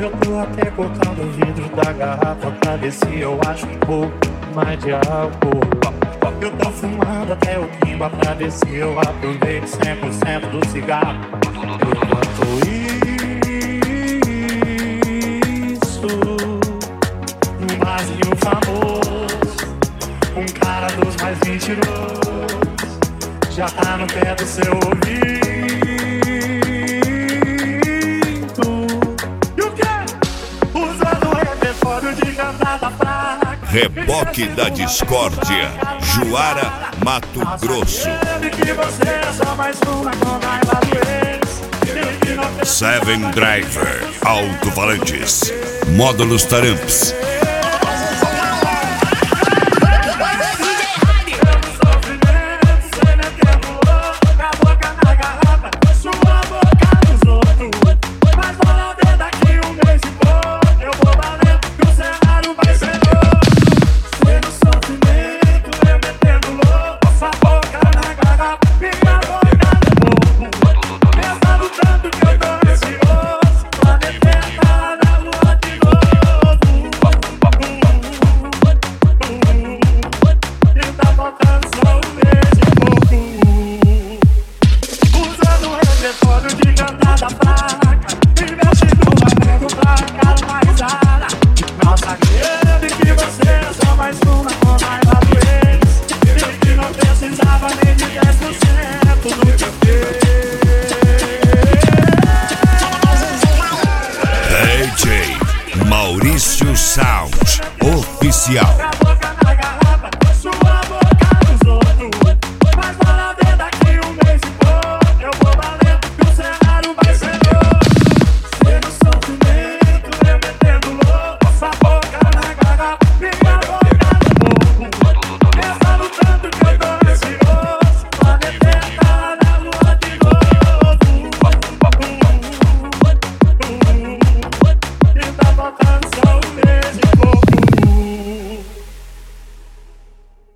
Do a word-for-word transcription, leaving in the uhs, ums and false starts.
eu tô até cortando o vidro da garrafa pra ver se eu acho um pouco mais de álcool. Eu tô fumando até o quimba pra ver se eu aproveito cem por cento do cigarro. Enquanto isso, um barzinho famoso, um cara dos mais mentirosos já tá no pé do seu ouvido. E o quê? Usando o repertório de cantada fraca. Reboque da Discórdia, Juara, Mato Grosso. Seven Driver, Alto Valentes, Módulos Taramps,